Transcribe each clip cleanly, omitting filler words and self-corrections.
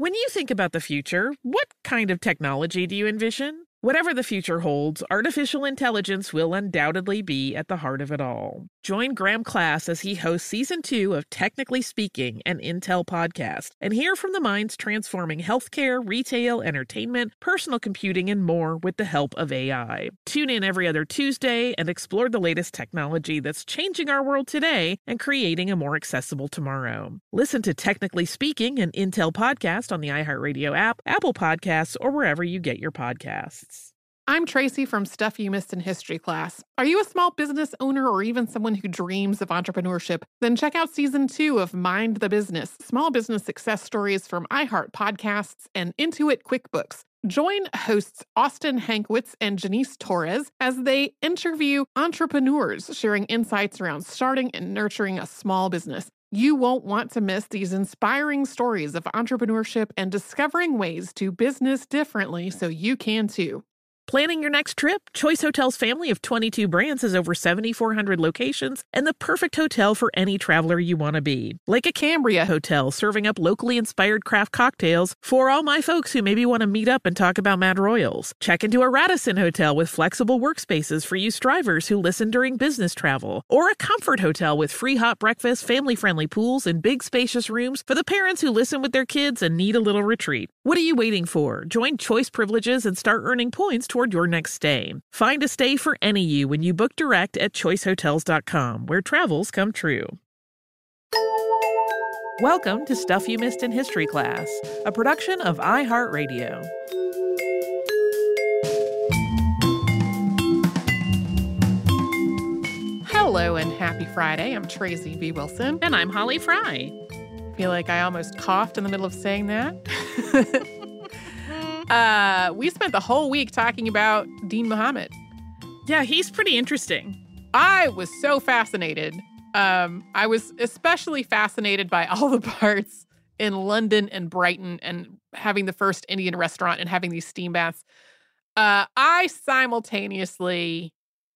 When you think about the future, what kind of technology do you envision? Whatever the future holds, artificial intelligence will undoubtedly be at the heart of it all. Join Graham Class as he hosts Season 2 of Technically Speaking, an Intel podcast, and hear from the minds transforming healthcare, retail, entertainment, personal computing, and more with the help of AI. Tune in every other Tuesday and explore the latest technology that's changing our world today and creating a more accessible tomorrow. Listen to Technically Speaking, an Intel podcast on the iHeartRadio app, Apple Podcasts, or wherever you get your podcasts. I'm Tracy from Stuff You Missed in History Class. Are you a small business owner or even someone who dreams of entrepreneurship? Then check out Season 2 of Mind the Business, small business success stories from iHeart Podcasts and Intuit QuickBooks. Join hosts Austin Hankwitz and Janice Torres as they interview entrepreneurs sharing insights around starting and nurturing a small business. You won't want to miss these inspiring stories of entrepreneurship and discovering ways to business differently so you can too. Planning your next trip? Choice Hotels' family of 22 brands has over 7,400 locations and the perfect hotel for any traveler you want to be. Like a Cambria Hotel, serving up locally inspired craft cocktails for all my folks who maybe want to meet up and talk about Mad Royals. Check into a Radisson Hotel with flexible workspaces for you strivers who listen during business travel. Or a Comfort Hotel with free hot breakfast, family-friendly pools, and big spacious rooms for the parents who listen with their kids and need a little retreat. What are you waiting for? Join Choice Privileges and start earning points toward your next stay. Find a stay for any you when you book direct at choicehotels.com, where travels come true. Welcome to Stuff You Missed in History Class, a production of iHeartRadio. Hello and happy Friday. I'm Tracy V. Wilson. And I'm Holly Fry. I feel like I almost coughed in the middle of saying that. We spent the whole week talking about Dean Muhammad. Yeah, he's pretty interesting. I was so fascinated. I was especially fascinated by all the parts in London and Brighton and having the first Indian restaurant and having these steam baths. I simultaneously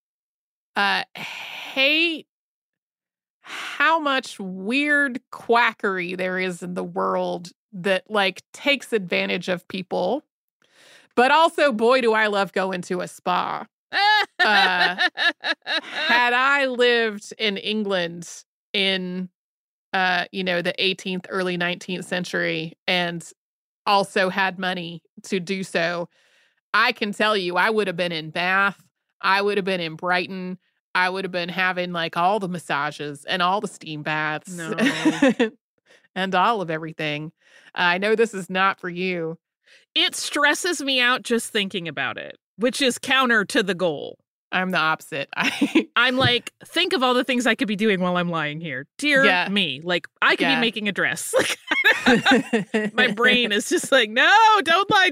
hate how much weird quackery there is in the world that, like, takes advantage of people. But also, boy, do I love going to a spa. Had I lived in England in, the 18th, early 19th century and also had money to do so, I can tell you I would have been in Bath. I would have been in Brighton. I would have been having, like, all the massages and all the steam baths. No. And all of everything. I know this is not for you. It stresses me out just thinking about it, which is counter to the goal. I'm the opposite. I'm like, think of all the things I could be doing while I'm lying here. Dear me. Like, I could be making a dress. Like, my brain is just like, no, don't lie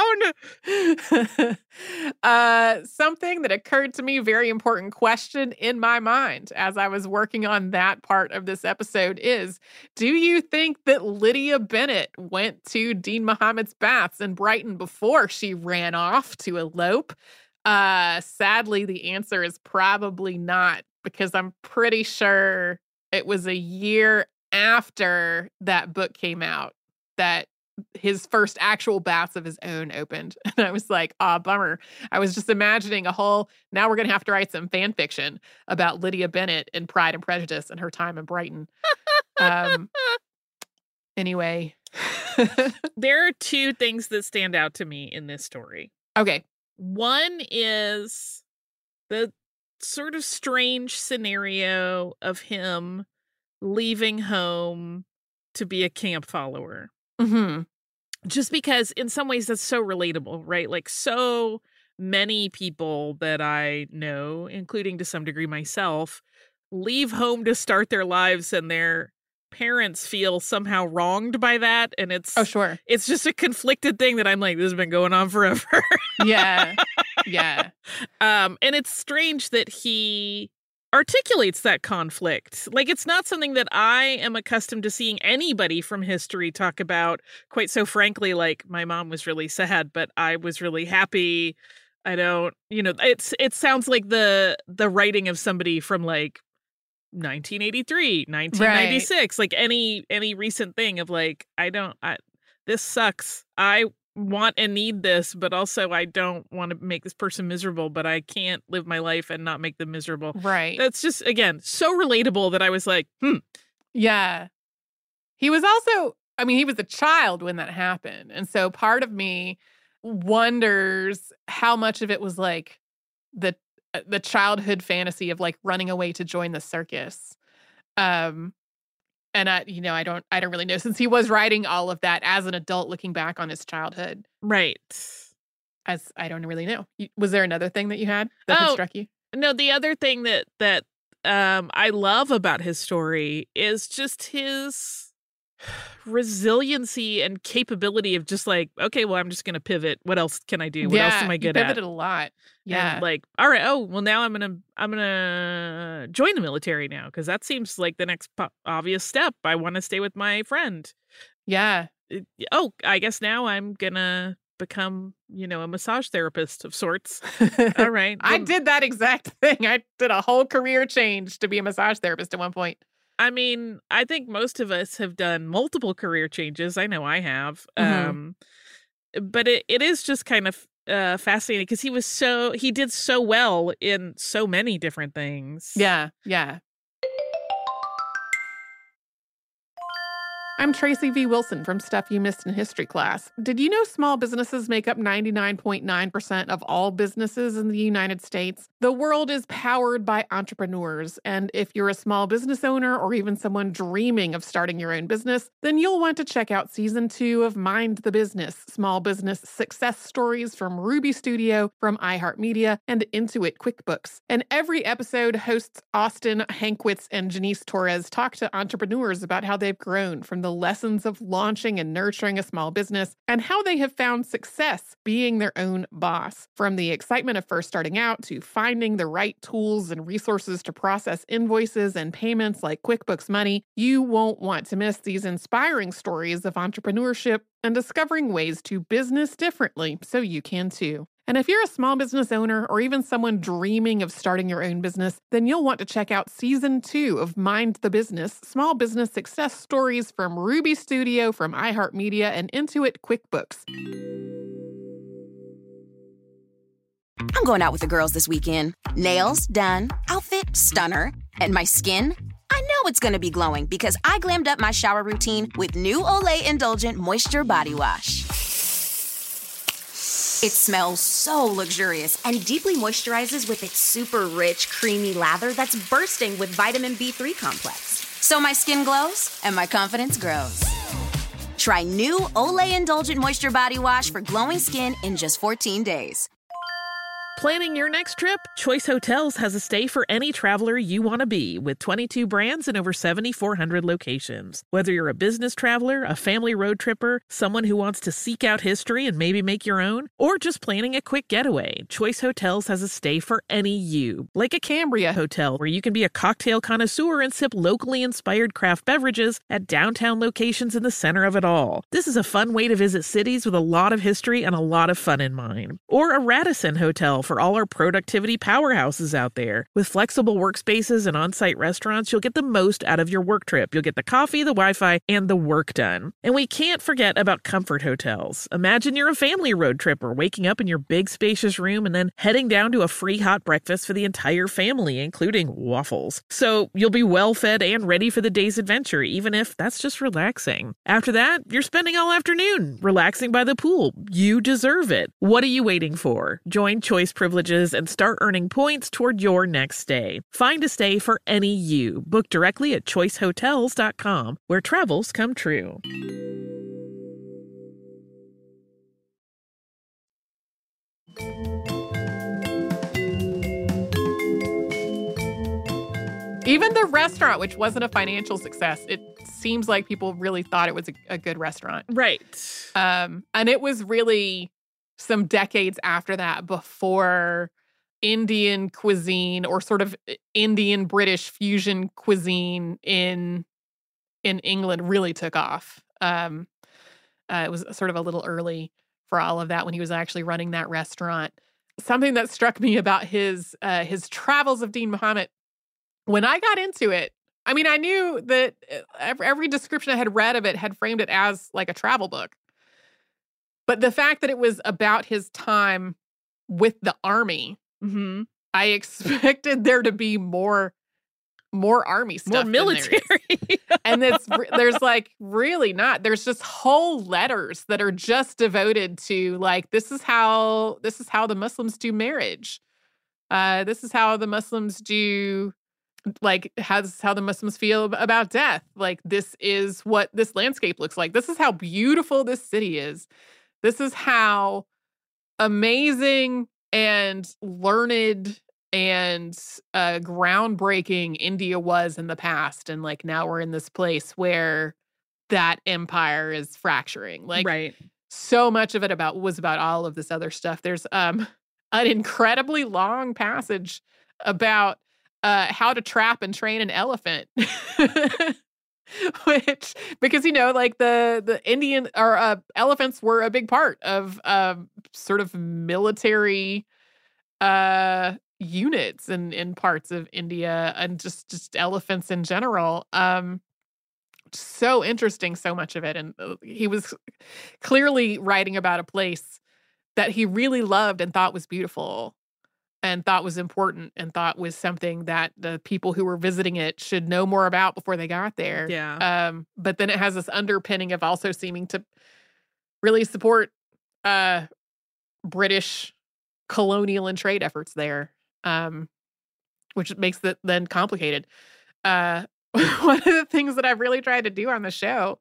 down. Something that occurred to me, very important question in my mind as I was working on that part of this episode is, do you think that Lydia Bennet went to Dean Muhammad's baths in Brighton before she ran off to elope? Sadly, the answer is probably not, because I'm pretty sure it was a year after that book came out that his first actual baths of his own opened. And I was like, bummer. I was just imagining now we're going to have to write some fan fiction about Lydia Bennet in Pride and Prejudice and her time in Brighton. Anyway. There are two things that stand out to me in this story. Okay. One is the sort of strange scenario of him leaving home to be a camp follower. Mm-hmm. Just because in some ways that's so relatable, right? Like, so many people that I know, including to some degree myself, leave home to start their lives and their parents feel somehow wronged by that. And it's it's just a conflicted thing that I'm like, this has been going on forever. Yeah. And it's strange that he articulates that conflict. Like, it's not something that I am accustomed to seeing anybody from history talk about quite so frankly. Like, my mom was really sad, but I was really happy. I don't, it sounds like the writing of somebody from, like, 1983, 1996, right. Like any recent thing of, like, this sucks. I want and need this, but also I don't want to make this person miserable, but I can't live my life and not make them miserable. Right. That's just, again, so relatable that I was like, Yeah. He was also, I mean, he was a child when that happened. And so part of me wonders how much of it was like the childhood fantasy of like running away to join the circus. And I don't really know, since he was writing all of that as an adult looking back on his childhood. right. As I don't really know. Was there another thing that you had that had struck you? No, the other thing that I love about his story is just his resiliency and capability of just like, okay, well, I'm just going to pivot. What else can I do? What else am I good he at? pivoted a lot. Yeah. And like, all right, oh, well, now I'm going to join the military now, because that seems like the next obvious step. I want to stay with my friend. Yeah. I guess now I'm going to become, a massage therapist of sorts. All right. I did that exact thing. I did a whole career change to be a massage therapist at one point. I mean, I think most of us have done multiple career changes. I know I have. But it is just kind of fascinating because he did so well in so many different things. Yeah. I'm Tracy V. Wilson from Stuff You Missed in History Class. Did you know small businesses make up 99.9% of all businesses in the United States? The world is powered by entrepreneurs, and if you're a small business owner or even someone dreaming of starting your own business, then you'll want to check out Season 2 of Mind the Business, Small Business Success Stories from Ruby Studio, from iHeartMedia, and Intuit QuickBooks. And every episode, hosts Austin Hankwitz and Janice Torres talk to entrepreneurs about how they've grown from the lessons of launching and nurturing a small business and how they have found success being their own boss. From the excitement of first starting out to finding the right tools and resources to process invoices and payments like QuickBooks Money, you won't want to miss these inspiring stories of entrepreneurship and discovering ways to business differently so you can too. And if you're a small business owner or even someone dreaming of starting your own business, then you'll want to check out Season 2 of Mind the Business, Small Business Success Stories from Ruby Studio, from iHeartMedia, and Intuit QuickBooks. I'm going out with the girls this weekend. Nails done, outfit stunner, and my skin? I know it's going to be glowing because I glammed up my shower routine with new Olay Indulgent Moisture Body Wash. It smells so luxurious and deeply moisturizes with its super rich, creamy lather that's bursting with vitamin B3 complex. So my skin glows and my confidence grows. Try new Olay Indulgent Moisture Body Wash for glowing skin in just 14 days. Planning your next trip? Choice Hotels has a stay for any traveler you want to be, with 22 brands and over 7,400 locations. Whether you're a business traveler, a family road tripper, someone who wants to seek out history and maybe make your own, or just planning a quick getaway, Choice Hotels has a stay for any you. Like a Cambria Hotel, where you can be a cocktail connoisseur and sip locally inspired craft beverages at downtown locations in the center of it all. This is a fun way to visit cities with a lot of history and a lot of fun in mind. Or a Radisson Hotel for all our productivity powerhouses out there. With flexible workspaces and on-site restaurants, you'll get the most out of your work trip. You'll get the coffee, the Wi-Fi, and the work done. And we can't forget about Comfort Hotels. Imagine you're a family road tripper, waking up in your big spacious room and then heading down to a free hot breakfast for the entire family, including waffles. So you'll be well fed and ready for the day's adventure, even if that's just relaxing. After that, you're spending all afternoon relaxing by the pool. You deserve it. What are you waiting for? Join Choice Privileges and start earning points toward your next stay. Find a stay for any you. Book directly at choicehotels.com, where travels come true. Even the restaurant, which wasn't a financial success, it seems like people really thought it was a good restaurant. Right. And it was really some decades after that before Indian cuisine, or sort of Indian British fusion cuisine in England, really took off. It was sort of a little early for all of that when he was actually running that restaurant. Something that struck me about his travels of Dean Muhammad, when I got into it, I mean, I knew that every description I had read of it had framed it as like a travel book. But the fact that it was about his time with the army, Mm-hmm. I expected there to be more army stuff. More than military. there is. And there's like really not. There's just whole letters that are just devoted to like, this is how the Muslims do marriage. This is how the Muslims do, like, how the Muslims feel about death. Like, this is what this landscape looks like. This is how beautiful this city is. This is how amazing and learned and groundbreaking India was in the past. And like, now we're in this place where that empire is fracturing. Like, Right. so much of it was about all of this other stuff. There's an incredibly long passage about how to trap and train an elephant. Which, because, you know, like the Indian or elephants were a big part of sort of military units in parts of India, and just elephants in general. So interesting, so much of it. And he was clearly writing about a place that he really loved and thought was beautiful and thought was important and thought was something that the people who were visiting it should know more about before they got there. Yeah. But then it has this underpinning of also seeming to really support British colonial and trade efforts there, which makes it then complicated. One of the things that I've really tried to do on the show,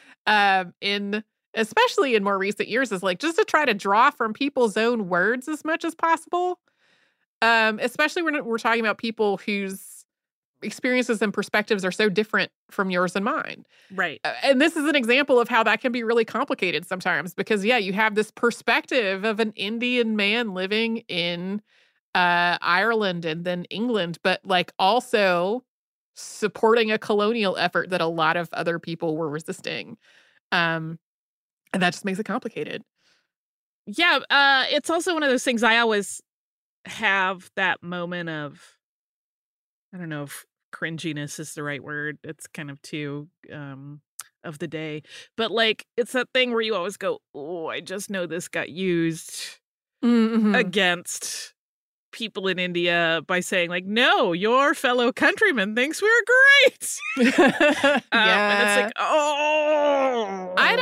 especially in more recent years, is like just to try to draw from people's own words as much as possible. Especially when we're talking about people whose experiences and perspectives are so different from yours and mine. Right. And this is an example of how that can be really complicated sometimes because, yeah, you have this perspective of an Indian man living in Ireland and then England, but like also supporting a colonial effort that a lot of other people were resisting. And that just makes it complicated. Yeah. It's also one of those things I always have that moment of, I don't know if cringiness is the right word. It's kind of too of the day. But like, it's that thing where you always go, oh, I just know this got used against people in India by saying like, no, your fellow countryman thinks we're great. And it's like, oh. I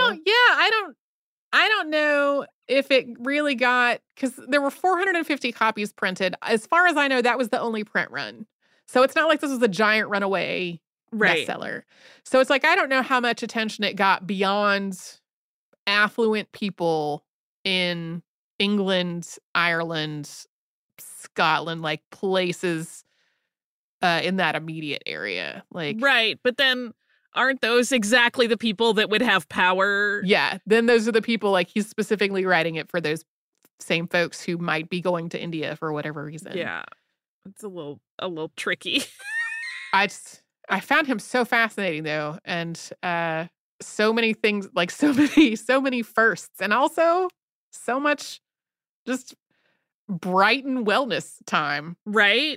don't know if it really got, because there were 450 copies printed. As far as I know, that was the only print run. So it's not like this was a giant runaway bestseller. So it's like, I don't know how much attention it got beyond affluent people in England, Ireland, Scotland, like places in that immediate area. Like, right. But then aren't those exactly the people that would have power? Yeah. Then those are the people, like, he's specifically writing it for those same folks who might be going to India for whatever reason. Yeah. It's a little tricky. I found him so fascinating though. And so many things, like so many firsts, and also so much just Brighton wellness time. Right.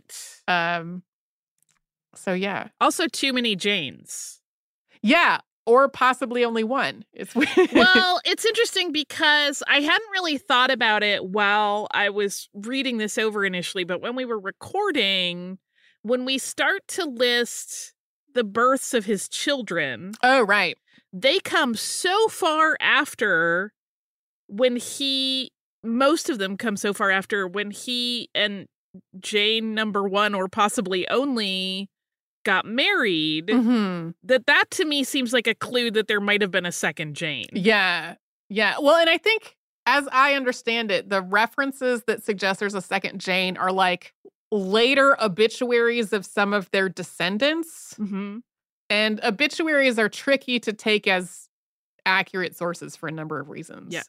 So yeah. Also too many Janes. Yeah, or possibly only one. It's weird. Well, it's interesting because I hadn't really thought about it while I was reading this over initially, but when we were recording, when we start to list the births of his children. Oh, right. They come so far after most of them come so far after when he and Jane number one, or possibly only, got married, that to me seems like a clue that there might have been a second Jane. Yeah. Yeah. Well, and I think, as I understand it, the references that suggest there's a second Jane are like later obituaries of some of their descendants. Mm-hmm. And obituaries are tricky to take as accurate sources for a number of reasons. Yes.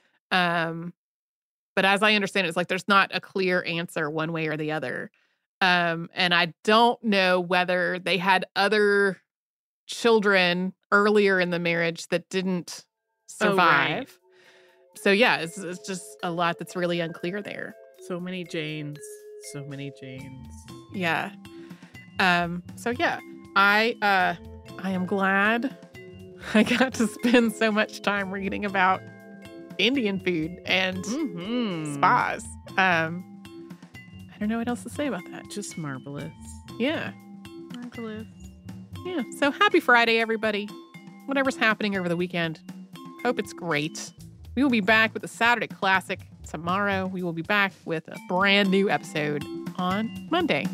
But as I understand it, it's like there's not a clear answer one way or the other. And I don't know whether they had other children earlier in the marriage that didn't survive. Oh, right. So yeah, it's just a lot that's really unclear there. So many Janes. So many Janes. Yeah. So yeah, I am glad I got to spend so much time reading about Indian food and spas. I don't know what else to say about that. Just marvelous. Yeah. Marvelous. Yeah. So happy Friday, everybody. Whatever's happening over the weekend. Hope it's great. We will be back with a Saturday Classic tomorrow. We will be back with a brand new episode on Monday.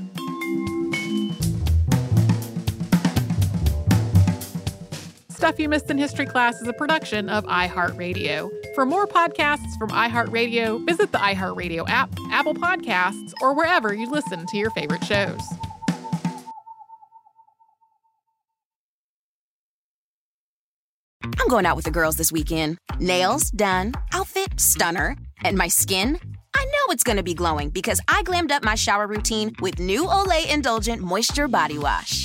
Stuff You Missed in History Class is a production of iHeartRadio. For more podcasts from iHeartRadio, visit the iHeartRadio app, Apple Podcasts, or wherever you listen to your favorite shows. I'm going out with the girls this weekend. Nails done, outfit stunner, and my skin? I know it's going to be glowing because I glammed up my shower routine with new Olay Indulgent Moisture Body Wash.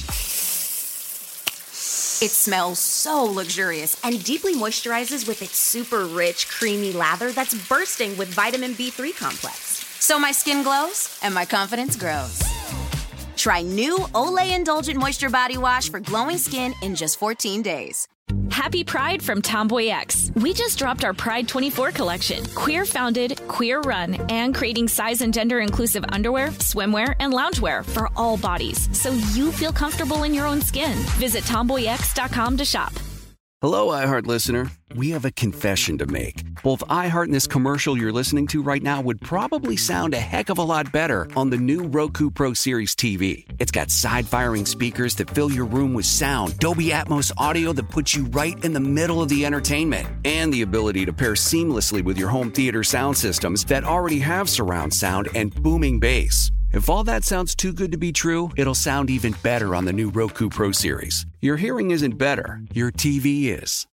It smells so luxurious and deeply moisturizes with its super rich, creamy lather that's bursting with vitamin B3 complex. So my skin glows and my confidence grows. Try new Olay Indulgent Moisture Body Wash for glowing skin in just 14 days. Happy Pride from Tomboy X. We just dropped our Pride 24 collection. Queer founded, queer run, and creating size and gender inclusive underwear, swimwear, and loungewear for all bodies, so you feel comfortable in your own skin. Visit tomboyx.com to shop. Hello, iHeart listener. We have a confession to make. Both iHeart and this commercial you're listening to right now would probably sound a heck of a lot better on the new Roku Pro Series TV. It's got side-firing speakers that fill your room with sound, Dolby Atmos audio that puts you right in the middle of the entertainment, and the ability to pair seamlessly with your home theater sound systems that already have surround sound and booming bass. If all that sounds too good to be true, it'll sound even better on the new Roku Pro Series. Your hearing isn't better, your TV is.